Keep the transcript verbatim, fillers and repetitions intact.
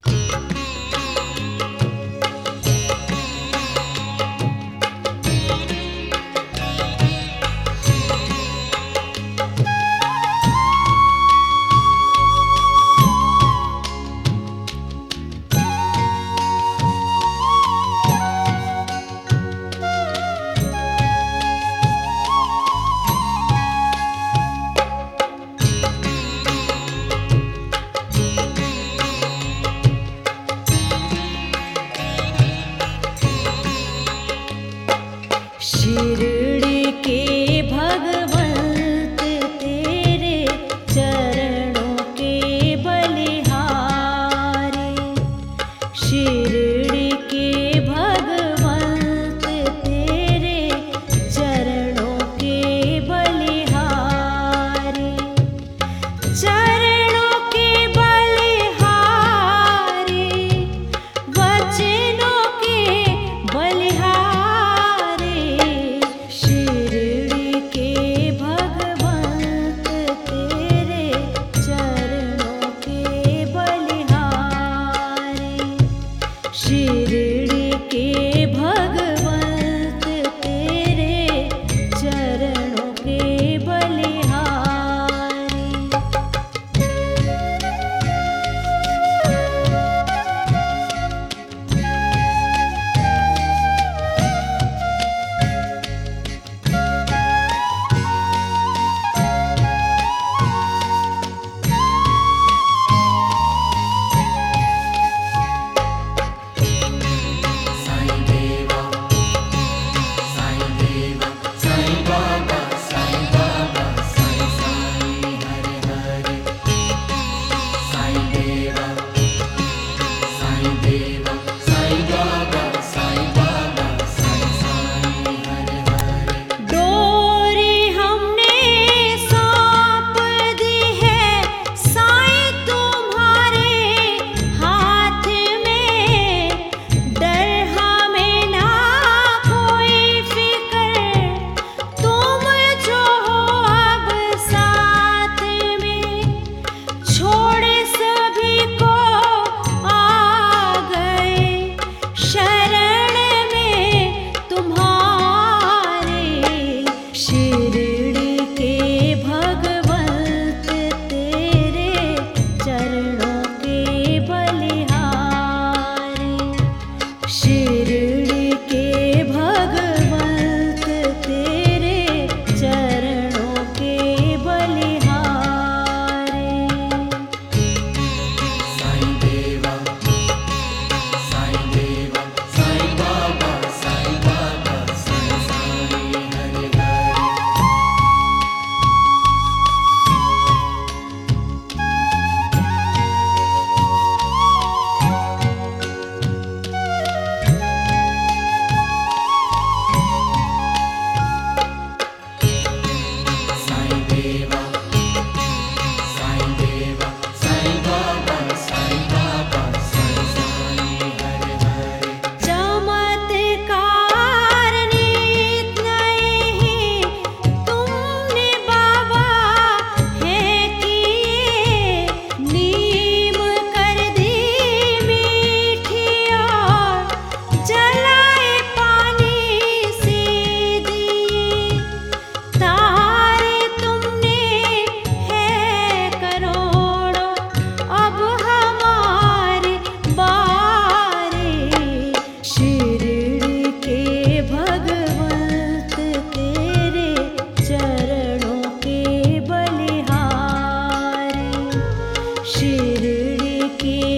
शिरडी के भगवंत तेरे चरणों के बलिहारी। शिरडी के भगवंत तेरे चरणों के बलिहारी। चरणों के बलिहारी, वचनों के बलिहारी। शिरडी के भगवंत तेरे चरणों के बलिहारी। शिरडी के भगवंत तेरे चरणों के बलिहारी। डोरी हमने सौंप दी है साईं तुम्हारे हाथ में। डर हमें ना कोई फिक्र, तुम जो हो अब साथ में। छोड़े सभी को आ गए शरण में तुम्हारे। शिरडी के भगवंत तेरे चरणों के बलिहारी। शिरडी के भगवंत तेरे चरणों के बलिहारी। चमत्कार नीत नहीं तुमने बाबा है किए। नीम कर दी मीठी और जलाए पानी से दिए। तारे तुमने है करोड़ों, अब हमारी बारी। शिरडी के भगवंत तेरे चरणों के बलिहारी। शिरडी के